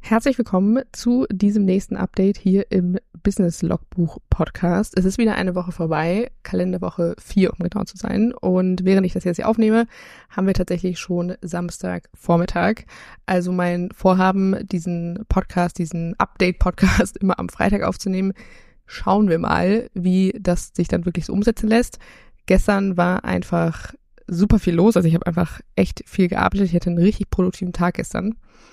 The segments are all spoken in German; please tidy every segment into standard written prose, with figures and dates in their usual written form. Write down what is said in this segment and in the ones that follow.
Herzlich willkommen zu diesem nächsten Update hier im Business Logbuch Podcast. Es ist wieder eine Woche vorbei, Kalenderwoche 4, um genau zu sein. Und während ich das jetzt hier aufnehme, haben wir tatsächlich schon Samstagvormittag. Also mein Vorhaben, diesen Update-Podcast immer am Freitag aufzunehmen, schauen wir mal, wie das sich dann wirklich so umsetzen lässt. Gestern war einfach super viel los, also ich habe einfach echt viel gearbeitet. Ich hatte einen richtig produktiven Tag gestern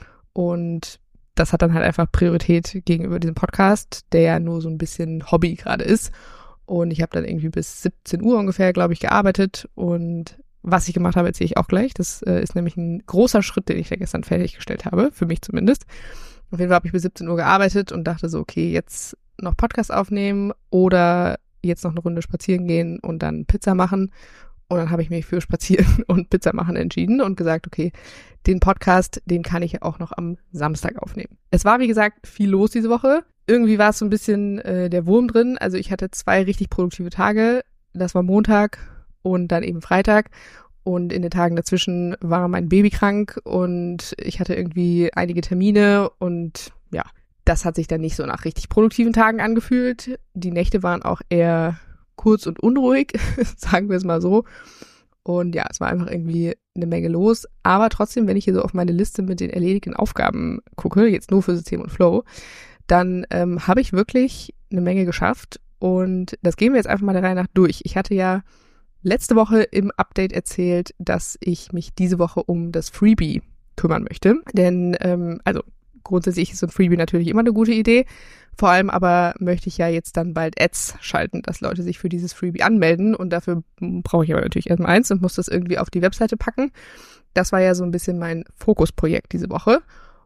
und das hat dann halt einfach Priorität gegenüber diesem Podcast, der ja nur so ein bisschen Hobby gerade ist. Und ich habe dann irgendwie bis 17 Uhr ungefähr, glaube ich, gearbeitet. Und was ich gemacht habe, erzähle ich auch gleich. Das ist nämlich ein großer Schritt, den ich da gestern fertiggestellt habe, für mich zumindest. Auf jeden Fall habe ich bis 17 Uhr gearbeitet und dachte so, okay, jetzt noch Podcast aufnehmen oder jetzt noch eine Runde spazieren gehen und dann Pizza machen. Und dann habe ich mich für Spazieren und Pizza machen entschieden und gesagt, okay, den Podcast, den kann ich auch noch am Samstag aufnehmen. Es war, wie gesagt, viel los diese Woche. Irgendwie war es so ein bisschen der Wurm drin. Also ich hatte 2 richtig produktive Tage. Das war Montag und dann eben Freitag. Und in den Tagen dazwischen war mein Baby krank und ich hatte irgendwie einige Termine und ja, das hat sich dann nicht so nach richtig produktiven Tagen angefühlt. Die Nächte waren auch eher kurz und unruhig, sagen wir es mal so. Und ja, es war einfach irgendwie eine Menge los. Aber trotzdem, wenn ich hier so auf meine Liste mit den erledigten Aufgaben gucke, jetzt nur für System und Flow, dann habe ich wirklich eine Menge geschafft. Und das gehen wir jetzt einfach mal der Reihe nach durch. Ich hatte ja letzte Woche im Update erzählt, dass ich mich diese Woche um das Freebie kümmern möchte. Denn, grundsätzlich ist so ein Freebie natürlich immer eine gute Idee. Vor allem aber möchte ich ja jetzt dann bald Ads schalten, dass Leute sich für dieses Freebie anmelden. Und dafür brauche ich aber natürlich erstmal eins und muss das irgendwie auf die Webseite packen. Das war ja so ein bisschen mein Fokusprojekt diese Woche.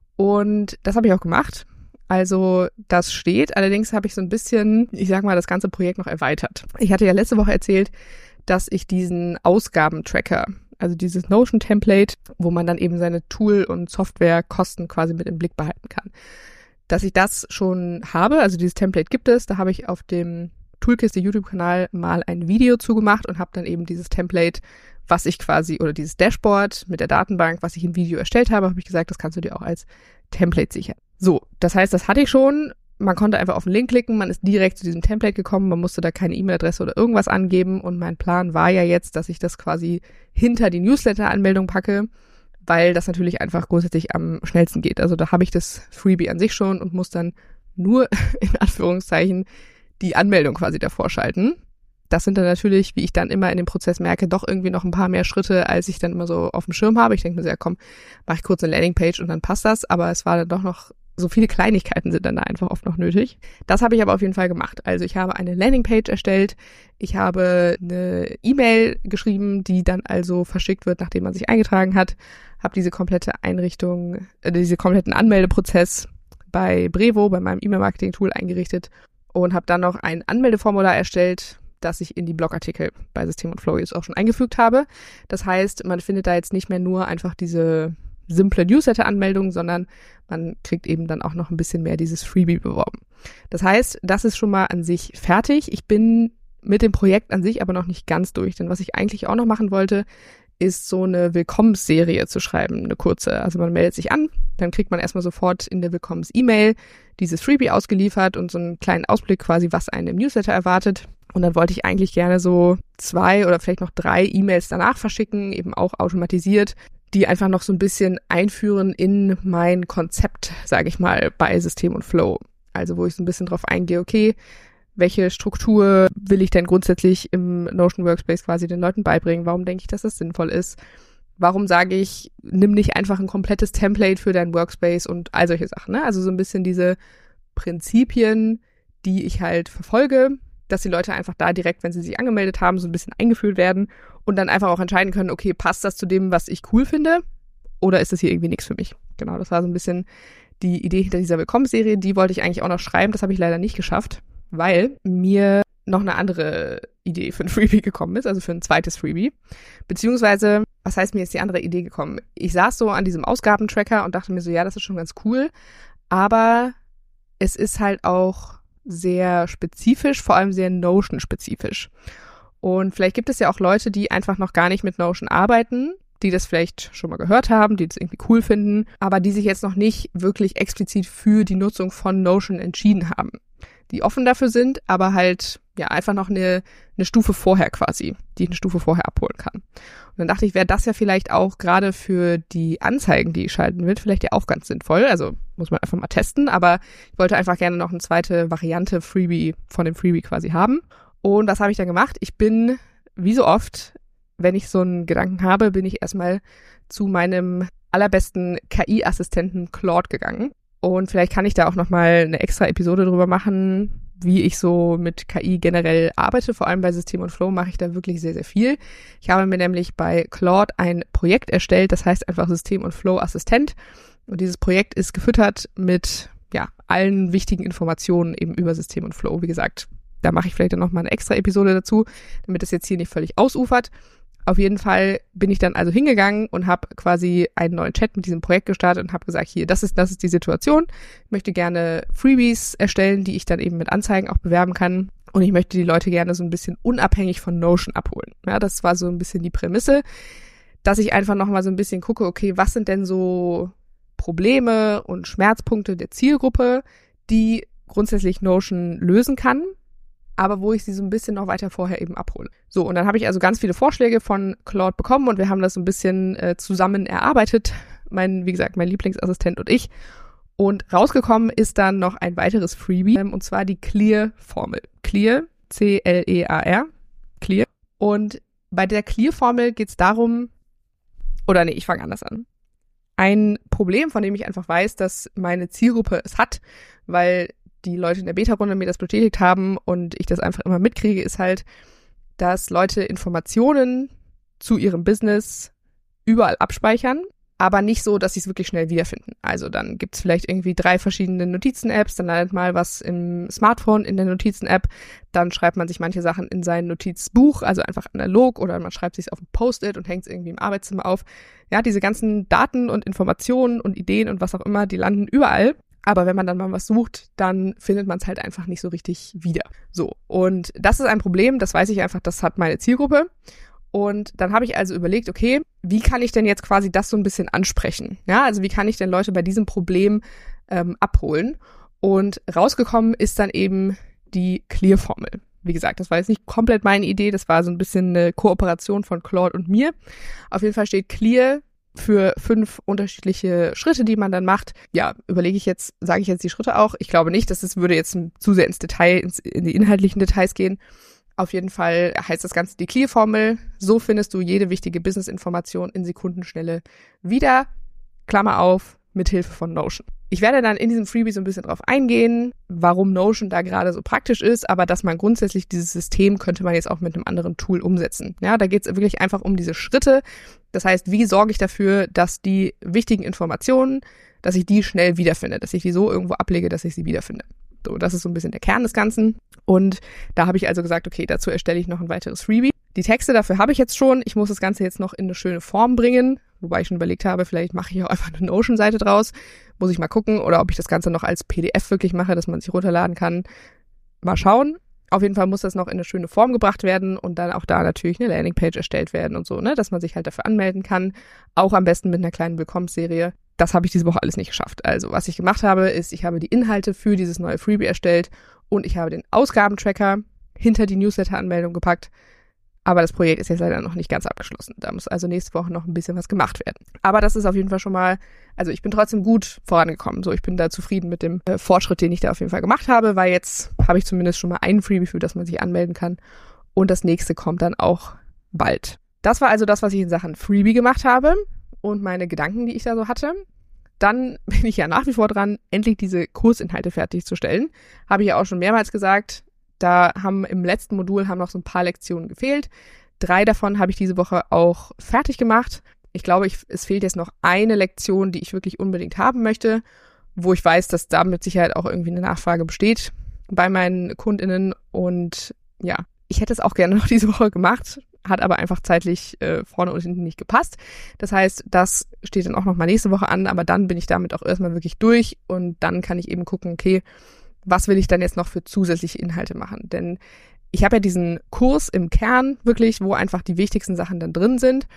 Und das habe ich auch gemacht. Also das steht. Allerdings habe ich so ein bisschen, ich sag mal, das ganze Projekt noch erweitert. Ich hatte ja letzte Woche erzählt, dass ich diesen Ausgabentracker, also dieses Notion-Template, wo man dann eben seine Tool- und Softwarekosten quasi mit im Blick behalten kann. Dass ich das schon habe, also dieses Template gibt es, da habe ich auf dem Toolkiste YouTube-Kanal mal ein Video zugemacht und habe dann eben dieses Template, was ich quasi, oder dieses Dashboard mit der Datenbank, was ich im Video erstellt habe, habe ich gesagt, das kannst du dir auch als Template sichern. So, das heißt, das hatte ich schon. Man konnte einfach auf den Link klicken, man ist direkt zu diesem Template gekommen, man musste da keine E-Mail-Adresse oder irgendwas angeben und mein Plan war ja jetzt, dass ich das quasi hinter die Newsletter-Anmeldung packe, weil das natürlich einfach grundsätzlich am schnellsten geht. Also da habe ich das Freebie an sich schon und muss dann nur in Anführungszeichen die Anmeldung quasi davor schalten. Das sind dann natürlich, wie ich dann immer in dem Prozess merke, doch irgendwie noch ein paar mehr Schritte, als ich dann immer so auf dem Schirm habe. Ich denke mir so, ja komm, mache ich kurz eine Landingpage und dann passt das. Aber es war dann doch noch, so viele Kleinigkeiten sind dann da einfach oft noch nötig. Das habe ich aber auf jeden Fall gemacht. Also ich habe eine Landingpage erstellt, ich habe eine E-Mail geschrieben, die dann also verschickt wird, nachdem man sich eingetragen hat, habe diese komplette Einrichtung, diese kompletten Anmeldeprozess bei Brevo, bei meinem E-Mail-Marketing-Tool eingerichtet und habe dann noch ein Anmeldeformular erstellt, das ich in die Blogartikel bei System und Flow jetzt auch schon eingefügt habe. Das heißt, man findet da jetzt nicht mehr nur einfach diese simple Newsletter-Anmeldung, sondern man kriegt eben dann auch noch ein bisschen mehr dieses Freebie beworben. Das heißt, das ist schon mal an sich fertig. Ich bin mit dem Projekt an sich aber noch nicht ganz durch, denn was ich eigentlich auch noch machen wollte, ist so eine Willkommensserie zu schreiben, eine kurze. Also man meldet sich an, dann kriegt man erstmal sofort in der Willkommens-E-Mail dieses Freebie ausgeliefert und so einen kleinen Ausblick quasi, was einen im Newsletter erwartet. Und dann wollte ich eigentlich gerne so 2 oder vielleicht noch 3 E-Mails danach verschicken, eben auch automatisiert, die einfach noch so ein bisschen einführen in mein Konzept, sage ich mal, bei System und Flow. Also wo ich so ein bisschen drauf eingehe, okay, welche Struktur will ich denn grundsätzlich im Notion Workspace quasi den Leuten beibringen? Warum denke ich, dass das sinnvoll ist? Warum sage ich, nimm nicht einfach ein komplettes Template für deinen Workspace und all solche Sachen, ne? Also so ein bisschen diese Prinzipien, die ich halt verfolge, dass die Leute einfach da direkt, wenn sie sich angemeldet haben, so ein bisschen eingeführt werden und dann einfach auch entscheiden können, okay, passt das zu dem, was ich cool finde oder ist das hier irgendwie nichts für mich? Genau, das war so ein bisschen die Idee hinter dieser Willkommensserie. Die wollte ich eigentlich auch noch schreiben, das habe ich leider nicht geschafft, weil mir noch eine andere Idee für ein Freebie gekommen ist, also für ein zweites Freebie. Beziehungsweise, was heißt, mir ist die andere Idee gekommen? Ich saß so an diesem Ausgabentracker und dachte mir so, ja, das ist schon ganz cool, aber es ist halt auch sehr spezifisch, vor allem sehr Notion-spezifisch. Und vielleicht gibt es ja auch Leute, die einfach noch gar nicht mit Notion arbeiten die das vielleicht schon mal gehört haben, die das irgendwie cool finden, aber die sich jetzt noch nicht wirklich explizit für die Nutzung von Notion entschieden haben. Die offen dafür sind, aber halt ja einfach noch eine Stufe vorher quasi, die ich eine Stufe vorher abholen kann. Und dann dachte ich, wäre das ja vielleicht auch gerade für die Anzeigen, die ich schalten will, vielleicht ja auch ganz sinnvoll. Also muss man einfach mal testen, aber ich wollte einfach gerne noch eine zweite Variante Freebie von dem Freebie quasi haben. Und was habe ich dann gemacht? Ich bin, wie so oft, wenn ich so einen Gedanken habe, bin ich erstmal zu meinem allerbesten KI-Assistenten Claude gegangen. Und vielleicht kann ich da auch nochmal eine extra Episode drüber machen, wie ich so mit KI generell arbeite. Vor allem bei System und Flow mache ich da wirklich sehr, sehr viel. Ich habe mir nämlich bei Claude ein Projekt erstellt, das heißt einfach System und Flow Assistent. Und dieses Projekt ist gefüttert mit allen wichtigen Informationen eben über System und Flow. Wie gesagt, da mache ich vielleicht dann nochmal eine extra Episode dazu, damit es jetzt hier nicht völlig ausufert. Auf jeden Fall bin ich dann also hingegangen und habe quasi einen neuen Chat mit diesem Projekt gestartet und habe gesagt, hier, das ist die Situation. Ich möchte gerne Freebies erstellen, die ich dann eben mit Anzeigen auch bewerben kann. Und ich möchte die Leute gerne so ein bisschen unabhängig von Notion abholen. Ja, das war so ein bisschen die Prämisse, dass ich einfach nochmal so ein bisschen gucke, okay, was sind denn so Probleme und Schmerzpunkte der Zielgruppe, die grundsätzlich Notion lösen kann, aber wo ich sie so ein bisschen noch weiter vorher eben abhole. So, und dann habe ich also ganz viele Vorschläge von Claude bekommen und wir haben das so ein bisschen zusammen erarbeitet, wie gesagt, mein Lieblingsassistent und ich. Und rausgekommen ist dann noch ein weiteres Freebie, und zwar die Clear-Formel. Clear, C-L-E-A-R, Clear. Und bei der Clear-Formel geht es darum, ich fange anders an. Ein Problem, von dem ich einfach weiß, dass meine Zielgruppe es hat, weil die Leute in der Beta-Runde mir das bestätigt haben und ich das einfach immer mitkriege, ist halt, dass Leute Informationen zu ihrem Business überall abspeichern, aber nicht so, dass sie es wirklich schnell wiederfinden. Also dann gibt es vielleicht irgendwie 3 verschiedene Notizen-Apps, dann landet mal was im Smartphone in der Notizen-App, dann schreibt man sich manche Sachen in sein Notizbuch, also einfach analog, oder man schreibt sich es auf ein Post-it und hängt es irgendwie im Arbeitszimmer auf. Ja, diese ganzen Daten und Informationen und Ideen und was auch immer, die landen überall. Aber wenn man dann mal was sucht, dann findet man es halt einfach nicht so richtig wieder. So, und das ist ein Problem, das weiß ich einfach, das hat meine Zielgruppe. Und dann habe ich also überlegt, okay, wie kann ich denn jetzt quasi das so ein bisschen ansprechen? Ja, also wie kann ich denn Leute bei diesem Problem abholen? Und rausgekommen ist dann eben die Clear-Formel. Wie gesagt, das war jetzt nicht komplett meine Idee, das war so ein bisschen eine Kooperation von Claude und mir. Auf jeden Fall steht Clear für 5 unterschiedliche Schritte, die man dann macht. Ja, sage ich jetzt die Schritte auch. Ich glaube nicht, dass es würde jetzt zu sehr ins Detail, in die inhaltlichen Details gehen. Auf jeden Fall heißt das Ganze die Clear-Formel. So findest du jede wichtige Business-Information in Sekundenschnelle wieder, Klammer auf, mithilfe von Notion. Ich werde dann in diesem Freebie so ein bisschen drauf eingehen, warum Notion da gerade so praktisch ist, aber dass man grundsätzlich dieses System könnte man jetzt auch mit einem anderen Tool umsetzen. Ja, da geht es wirklich einfach um diese Schritte. Das heißt, wie sorge ich dafür, dass die wichtigen Informationen, dass ich die schnell wiederfinde, dass ich die so irgendwo ablege, dass ich sie wiederfinde. So, das ist so ein bisschen der Kern des Ganzen. Und da habe ich also gesagt, okay, dazu erstelle ich noch ein weiteres Freebie. Die Texte dafür habe ich jetzt schon. Ich muss das Ganze jetzt noch in eine schöne Form bringen, wobei ich schon überlegt habe, vielleicht mache ich auch einfach eine Notion-Seite draus. Muss ich mal gucken, oder ob ich das Ganze noch als PDF wirklich mache, dass man sich runterladen kann. Mal schauen. Auf jeden Fall muss das noch in eine schöne Form gebracht werden und dann auch da natürlich eine Landingpage erstellt werden und so, ne, dass man sich halt dafür anmelden kann. Auch am besten mit einer kleinen Willkommensserie. Das habe ich diese Woche alles nicht geschafft. Also was ich gemacht habe, ist, ich habe die Inhalte für dieses neue Freebie erstellt und ich habe den Ausgabentracker hinter die Newsletter-Anmeldung gepackt. Aber das Projekt ist jetzt leider noch nicht ganz abgeschlossen. Da muss also nächste Woche noch ein bisschen was gemacht werden. Aber das ist auf jeden Fall schon mal, also ich bin trotzdem gut vorangekommen. So, ich bin da zufrieden mit dem Fortschritt, den ich da auf jeden Fall gemacht habe, weil jetzt habe ich zumindest schon mal einen Freebie, für das man sich anmelden kann. Und das nächste kommt dann auch bald. Das war also das, was ich in Sachen Freebie gemacht habe und meine Gedanken, die ich da so hatte. Dann bin ich ja nach wie vor dran, endlich diese Kursinhalte fertigzustellen. Habe ich ja auch schon mehrmals gesagt. Da haben im letzten Modul noch so ein paar Lektionen gefehlt. 3 davon habe ich diese Woche auch fertig gemacht. Ich glaube, es fehlt jetzt noch eine Lektion, die ich wirklich unbedingt haben möchte, wo ich weiß, dass da mit Sicherheit auch irgendwie eine Nachfrage besteht bei meinen KundInnen. Und ja, ich hätte es auch gerne noch diese Woche gemacht, hat aber einfach zeitlich vorne und hinten nicht gepasst. Das heißt, das steht dann auch noch mal nächste Woche an, aber dann bin ich damit auch erstmal wirklich durch und dann kann ich eben gucken, okay, was will ich dann jetzt noch für zusätzliche Inhalte machen? Denn ich habe ja diesen Kurs im Kern wirklich, wo einfach die wichtigsten Sachen dann drin sind.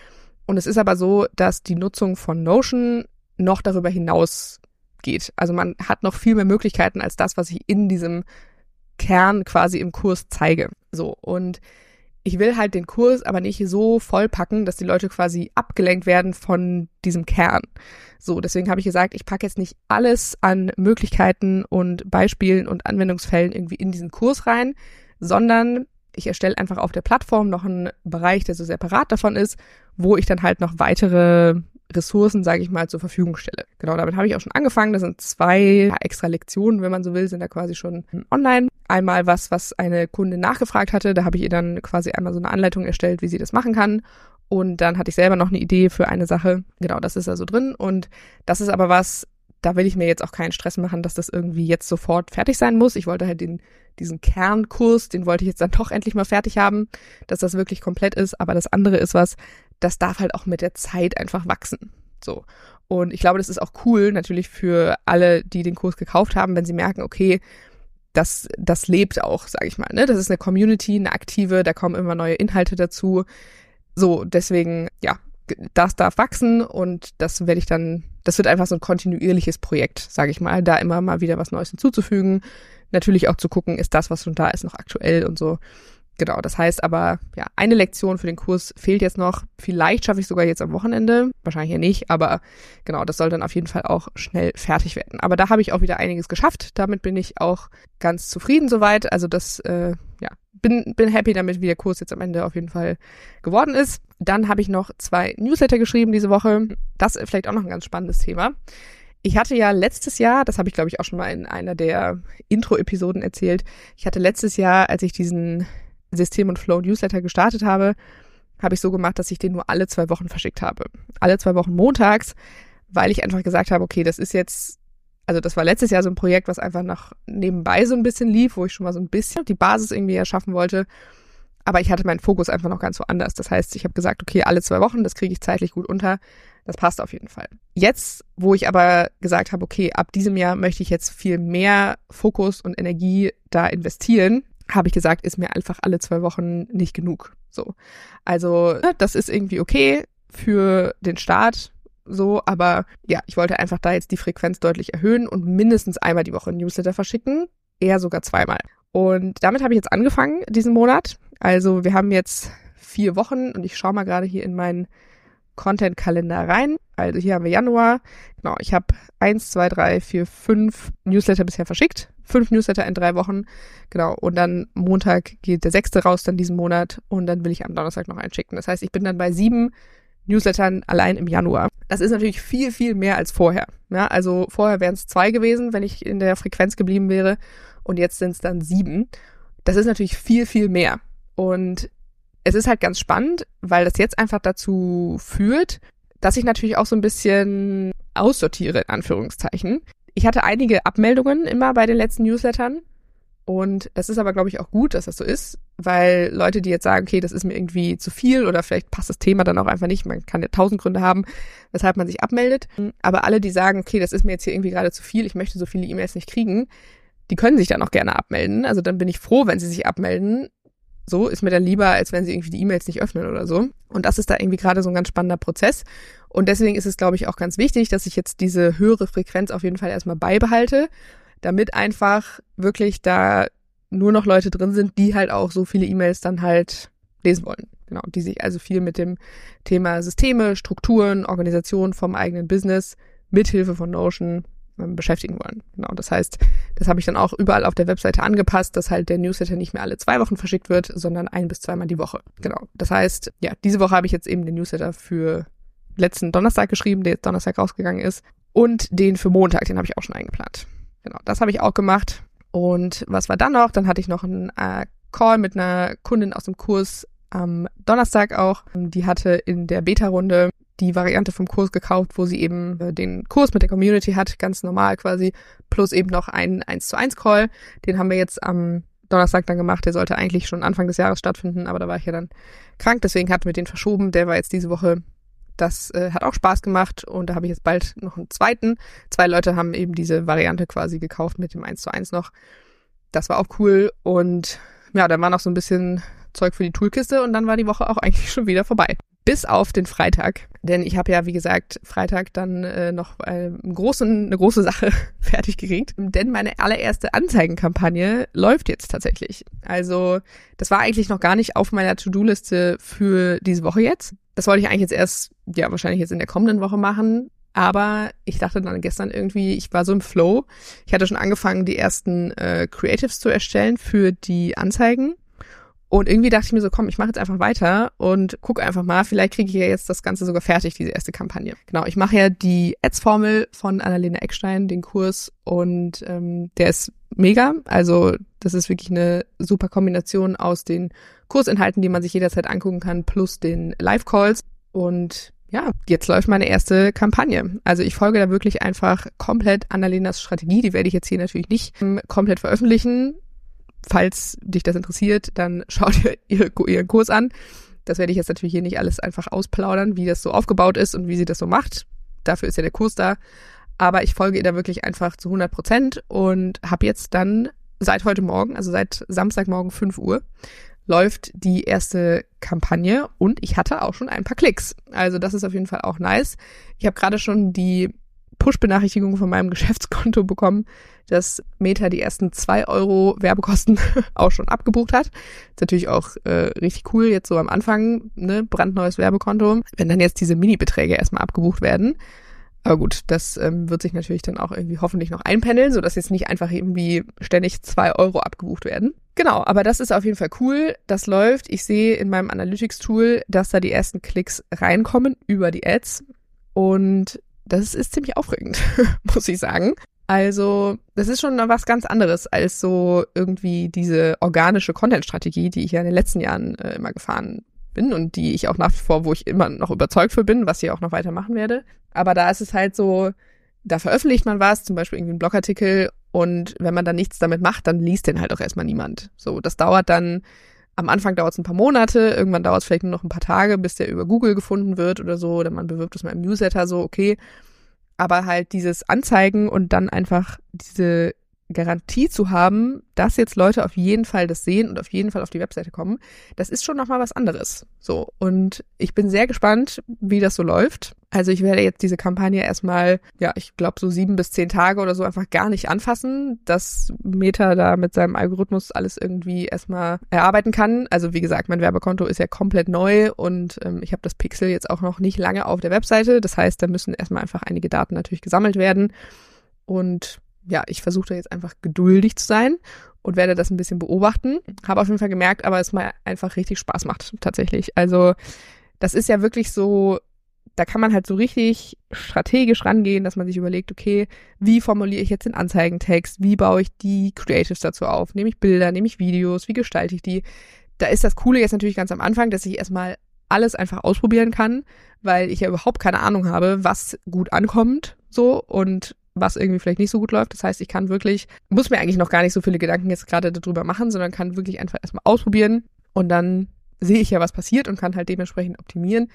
Und es ist aber so, dass die Nutzung von Notion noch darüber hinaus geht. Also man hat noch viel mehr Möglichkeiten als das, was ich in diesem Kern quasi im Kurs zeige. So, und ich will halt den Kurs aber nicht so vollpacken, dass die Leute quasi abgelenkt werden von diesem Kern. So, deswegen habe ich gesagt, ich packe jetzt nicht alles an Möglichkeiten und Beispielen und Anwendungsfällen irgendwie in diesen Kurs rein, sondern ich erstelle einfach auf der Plattform noch einen Bereich, der so separat davon ist, wo ich dann halt noch weitere Ressourcen, sage ich mal, zur Verfügung stelle. Genau, damit habe ich auch schon angefangen. Das sind 2 extra Lektionen, wenn man so will, sind da quasi schon online. Einmal was eine Kundin nachgefragt hatte, da habe ich ihr dann quasi einmal so eine Anleitung erstellt, wie sie das machen kann. Und dann hatte ich selber noch eine Idee für eine Sache. Genau, das ist da so drin. Und das ist aber was, da will ich mir jetzt auch keinen Stress machen, dass das irgendwie jetzt sofort fertig sein muss. Ich wollte halt diesen Kernkurs, den wollte ich jetzt dann doch endlich mal fertig haben, dass das wirklich komplett ist. Aber das andere ist was, das darf halt auch mit der Zeit einfach wachsen. So. Und ich glaube, das ist auch cool natürlich für alle, die den Kurs gekauft haben, wenn sie merken, okay, das lebt auch, sage ich mal, ne? Das ist eine Community, eine aktive, da kommen immer neue Inhalte dazu. So, deswegen, ja, das darf wachsen und das wird einfach so ein kontinuierliches Projekt, sage ich mal, da immer mal wieder was Neues hinzuzufügen. Natürlich auch zu gucken, ist das, was schon da ist, noch aktuell und so. Genau, das heißt aber, ja, eine Lektion für den Kurs fehlt jetzt noch. Vielleicht schaffe ich sogar jetzt am Wochenende, wahrscheinlich ja nicht, aber genau, das soll dann auf jeden Fall auch schnell fertig werden. Aber da habe ich auch wieder einiges geschafft. Damit bin ich auch ganz zufrieden soweit. Also das, bin happy damit, wie der Kurs jetzt am Ende auf jeden Fall geworden ist. Dann habe ich noch 2 Newsletter geschrieben diese Woche. Das ist vielleicht auch noch ein ganz spannendes Thema. Ich hatte ja letztes Jahr, das habe ich glaube ich auch schon mal in einer der Intro-Episoden erzählt, ich hatte letztes Jahr, als ich diesen System und Flow Newsletter gestartet habe ich so gemacht, dass ich den nur alle 2 Wochen verschickt habe. Alle 2 Wochen montags, weil ich einfach gesagt habe, okay, das war letztes Jahr so ein Projekt, was einfach noch nebenbei so ein bisschen lief, wo ich schon mal so ein bisschen die Basis irgendwie erschaffen wollte. Aber ich hatte meinen Fokus einfach noch ganz woanders. Das heißt, ich habe gesagt, okay, alle 2 Wochen, das kriege ich zeitlich gut unter. Das passt auf jeden Fall. Jetzt, wo ich aber gesagt habe, okay, ab diesem Jahr möchte ich jetzt viel mehr Fokus und Energie da investieren, habe ich gesagt, ist mir einfach alle 2 Wochen nicht genug. So. Also, das ist irgendwie okay für den Start, so, aber ja, ich wollte einfach da jetzt die Frequenz deutlich erhöhen und mindestens einmal die Woche ein Newsletter verschicken, eher sogar 2-mal. Und damit habe ich jetzt angefangen, diesen Monat. Also, wir haben jetzt 4 Wochen und ich schaue mal gerade hier in meinen Content-Kalender rein. Also hier haben wir Januar. Genau, ich habe 1, 2, 3, 4, 5 Newsletter bisher verschickt. 5 Newsletter in 3 Wochen. Genau, und dann Montag geht der 6. raus dann diesen Monat und dann will ich am Donnerstag noch einen schicken. Das heißt, ich bin dann bei 7 Newslettern allein im Januar. Das ist natürlich viel, viel mehr als vorher. Ja, also vorher wären es 2 gewesen, wenn ich in der Frequenz geblieben wäre und jetzt sind es dann 7. Das ist natürlich viel, viel mehr. Und es ist halt ganz spannend, weil das jetzt einfach dazu führt, dass ich natürlich auch so ein bisschen aussortiere, in Anführungszeichen. Ich hatte einige Abmeldungen immer bei den letzten Newslettern und das ist aber, glaube ich, auch gut, dass das so ist, weil Leute, die jetzt sagen, okay, das ist mir irgendwie zu viel oder vielleicht passt das Thema dann auch einfach nicht, man kann ja 1000 Gründe haben, weshalb man sich abmeldet, aber alle, die sagen, okay, das ist mir jetzt hier irgendwie gerade zu viel, ich möchte so viele E-Mails nicht kriegen, die können sich dann auch gerne abmelden. Also dann bin ich froh, wenn sie sich abmelden. So, ist mir dann lieber, als wenn sie irgendwie die E-Mails nicht öffnen oder so. Und das ist da irgendwie gerade so ein ganz spannender Prozess. Und deswegen ist es, glaube ich, auch ganz wichtig, dass ich jetzt diese höhere Frequenz auf jeden Fall erstmal beibehalte, damit einfach wirklich da nur noch Leute drin sind, die halt auch so viele E-Mails dann halt lesen wollen. Genau, die sich also viel mit dem Thema Systeme, Strukturen, Organisation vom eigenen Business mithilfe von Notion beschäftigen wollen. Genau, das heißt, das habe ich dann auch überall auf der Webseite angepasst, dass halt der Newsletter nicht mehr alle 2 Wochen verschickt wird, sondern 1 bis 2 Mal die Woche. Genau, das heißt, ja, diese Woche habe ich jetzt eben den Newsletter für letzten Donnerstag geschrieben, der jetzt Donnerstag rausgegangen ist, und den für Montag, den habe ich auch schon eingeplant. Genau, das habe ich auch gemacht. Und was war dann noch? Dann hatte ich noch einen Call mit einer Kundin aus dem Kurs am Donnerstag auch. Die hatte in der Beta-Runde die Variante vom Kurs gekauft, wo sie eben den Kurs mit der Community hat, ganz normal quasi, plus eben noch einen 1:1 Call. Den haben wir jetzt am Donnerstag dann gemacht. Der sollte eigentlich schon Anfang des Jahres stattfinden, aber da war ich ja dann krank, deswegen hatten wir den verschoben. Der war jetzt diese Woche. Das hat auch Spaß gemacht und da habe ich jetzt bald noch einen zweiten. 2 Leute haben eben diese Variante quasi gekauft mit dem 1:1 noch. Das war auch cool und ja, dann war noch so ein bisschen Zeug für die Toolkiste und dann war die Woche auch eigentlich schon wieder vorbei. bis auf den Freitag. Denn ich habe ja, wie gesagt, Freitag dann noch eine große Sache fertig gekriegt. Denn meine allererste Anzeigenkampagne läuft jetzt tatsächlich. Also das war eigentlich noch gar nicht auf meiner To-Do-Liste für diese Woche jetzt. Das wollte ich eigentlich jetzt erst, ja, wahrscheinlich jetzt in der kommenden Woche machen. Aber ich dachte dann gestern irgendwie, ich war so im Flow. Ich hatte schon angefangen, die ersten Creatives zu erstellen für die Anzeigen. Und irgendwie dachte ich mir so, komm, ich mache jetzt einfach weiter und gucke einfach mal, vielleicht kriege ich ja jetzt das Ganze sogar fertig, diese erste Kampagne. Genau, ich mache ja die Ads-Formel von Annalena Eckstein, den Kurs, und der ist mega. Also das ist wirklich eine super Kombination aus den Kursinhalten, die man sich jederzeit angucken kann, plus den Live-Calls. Und ja, jetzt läuft meine erste Kampagne. Also ich folge da wirklich einfach komplett Annalenas Strategie. Die werde ich jetzt hier natürlich nicht komplett veröffentlichen. Falls dich das interessiert, dann schau dir ihren Kurs an. Das werde ich jetzt natürlich hier nicht alles einfach ausplaudern, wie das so aufgebaut ist und wie sie das so macht. Dafür ist ja der Kurs da. Aber ich folge ihr da wirklich einfach zu 100% und habe jetzt dann seit heute Morgen, also seit Samstagmorgen 5 Uhr, läuft die erste Kampagne und ich hatte auch schon ein paar Klicks. Also das ist auf jeden Fall auch nice. Ich habe gerade schon die Push-Benachrichtigung von meinem Geschäftskonto bekommen, dass Meta die ersten 2 Euro Werbekosten auch schon abgebucht hat. Ist natürlich auch richtig cool, jetzt so am Anfang, ne, brandneues Werbekonto, wenn dann jetzt diese Mini-Beträge erstmal abgebucht werden. Aber gut, das wird sich natürlich dann auch irgendwie hoffentlich noch einpendeln, sodass jetzt nicht einfach irgendwie ständig 2 Euro abgebucht werden. Genau, aber das ist auf jeden Fall cool. Das läuft. Ich sehe in meinem Analytics-Tool, dass da die ersten Klicks reinkommen über die Ads. Und das ist ziemlich aufregend, muss ich sagen. Also, das ist schon was ganz anderes als so irgendwie diese organische Content-Strategie, die ich ja in den letzten Jahren immer gefahren bin und die ich auch nach wie vor, wo ich immer noch überzeugt für bin, was ich auch noch weitermachen werde. Aber da ist es halt so, da veröffentlicht man was, zum Beispiel irgendwie einen Blogartikel, und wenn man dann nichts damit macht, dann liest den halt auch erstmal niemand. So, das dauert dann, am Anfang dauert es ein paar Monate, irgendwann dauert es vielleicht nur noch ein paar Tage, bis der über Google gefunden wird oder so, oder man bewirbt es mal im Newsletter, so, okay. Aber halt dieses Anzeigen und dann einfach diese Garantie zu haben, dass jetzt Leute auf jeden Fall das sehen und auf jeden Fall auf die Webseite kommen, das ist schon nochmal was anderes. So, und ich bin sehr gespannt, wie das so läuft. Also ich werde jetzt diese Kampagne erstmal, ja, ich glaube so 7 bis 10 Tage oder so einfach gar nicht anfassen, dass Meta da mit seinem Algorithmus alles irgendwie erstmal erarbeiten kann. Also wie gesagt, mein Werbekonto ist ja komplett neu und ich habe das Pixel jetzt auch noch nicht lange auf der Webseite. Das heißt, da müssen erstmal einfach einige Daten natürlich gesammelt werden. Und ja, ich versuche da jetzt einfach geduldig zu sein und werde das ein bisschen beobachten. Habe auf jeden Fall gemerkt, aber es mir einfach richtig Spaß macht tatsächlich. Also das ist ja wirklich so, da kann man halt so richtig strategisch rangehen, dass man sich überlegt, okay, wie formuliere ich jetzt den Anzeigentext, wie baue ich die Creatives dazu auf, nehme ich Bilder, nehme ich Videos, wie gestalte ich die. Da ist das Coole jetzt natürlich ganz am Anfang, dass ich erstmal alles einfach ausprobieren kann, weil ich ja überhaupt keine Ahnung habe, was gut ankommt so und was irgendwie vielleicht nicht so gut läuft. Das heißt, ich kann wirklich, muss mir eigentlich noch gar nicht so viele Gedanken jetzt gerade darüber machen, sondern kann wirklich einfach erstmal ausprobieren und dann sehe ich ja, was passiert und kann halt dementsprechend optimieren.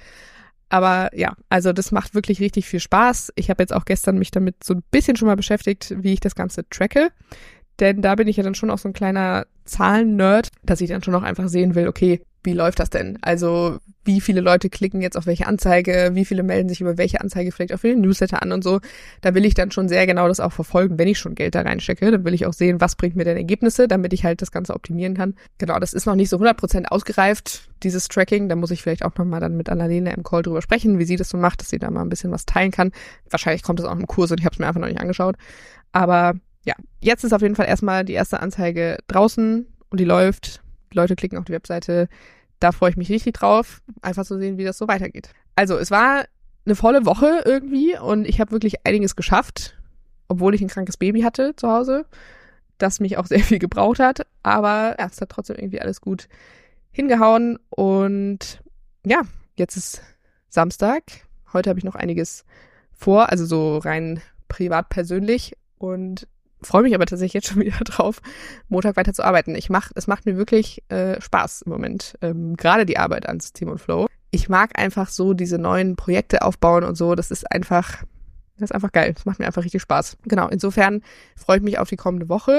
Aber ja, also das macht wirklich richtig viel Spaß. Ich habe jetzt auch gestern mich damit so ein bisschen schon mal beschäftigt, wie ich das Ganze tracke. Denn da bin ich ja dann schon auch so ein kleiner Zahlen-Nerd, dass ich dann schon auch einfach sehen will, okay, wie läuft das denn? Also wie viele Leute klicken jetzt auf welche Anzeige, wie viele melden sich über welche Anzeige vielleicht auf den Newsletter an und so. Da will ich dann schon sehr genau das auch verfolgen, wenn ich schon Geld da reinstecke. Dann will ich auch sehen, was bringt mir denn Ergebnisse, damit ich halt das Ganze optimieren kann. Genau, das ist noch nicht so 100% ausgereift, dieses Tracking. Da muss ich vielleicht auch nochmal dann mit Annalena im Call drüber sprechen, wie sie das so macht, dass sie da mal ein bisschen was teilen kann. Wahrscheinlich kommt das auch im Kurs und ich habe es mir einfach noch nicht angeschaut. Aber ja, jetzt ist auf jeden Fall erstmal die erste Anzeige draußen und die läuft. Die Leute klicken auf die Webseite. Da freue ich mich richtig drauf, einfach zu sehen, wie das so weitergeht. Also es war eine volle Woche irgendwie und ich habe wirklich einiges geschafft, obwohl ich ein krankes Baby hatte zu Hause, das mich auch sehr viel gebraucht hat. Aber ja, es hat trotzdem irgendwie alles gut hingehauen. Und ja, jetzt ist Samstag. Heute habe ich noch einiges vor, also so rein privat persönlich. Und freue mich aber tatsächlich jetzt schon wieder drauf, Montag weiter zu arbeiten. Es macht mir wirklich Spaß im Moment, gerade die Arbeit an System und Flow. Ich mag einfach so diese neuen Projekte aufbauen und so, das ist einfach geil. Das macht mir einfach richtig Spaß. Genau, insofern freue ich mich auf die kommende Woche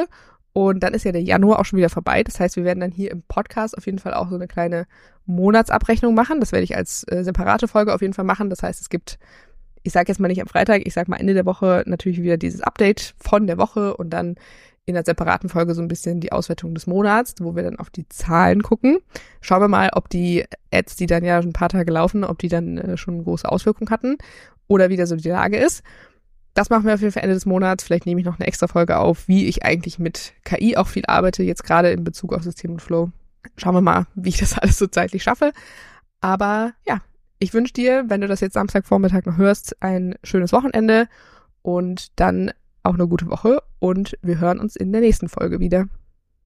Und dann ist ja der Januar auch schon wieder vorbei. Das heißt, wir werden dann hier im Podcast auf jeden Fall auch so eine kleine Monatsabrechnung machen. Das werde ich als separate Folge auf jeden Fall machen. Das heißt, es gibt, ich sage jetzt mal nicht am Freitag, ich sage mal Ende der Woche natürlich wieder dieses Update von der Woche und dann in einer separaten Folge so ein bisschen die Auswertung des Monats, wo wir dann auf die Zahlen gucken. Schauen wir mal, ob die Ads, die dann ja schon ein paar Tage laufen, ob die dann schon eine große Auswirkung hatten oder wie da so die Lage ist. Das machen wir auf jeden Fall Ende des Monats. Vielleicht nehme ich noch eine extra Folge auf, wie ich eigentlich mit KI auch viel arbeite, jetzt gerade in Bezug auf System und Flow. Schauen wir mal, wie ich das alles so zeitlich schaffe. Aber ja, ich wünsche dir, wenn du das jetzt Samstagvormittag noch hörst, ein schönes Wochenende und dann auch eine gute Woche und wir hören uns in der nächsten Folge wieder.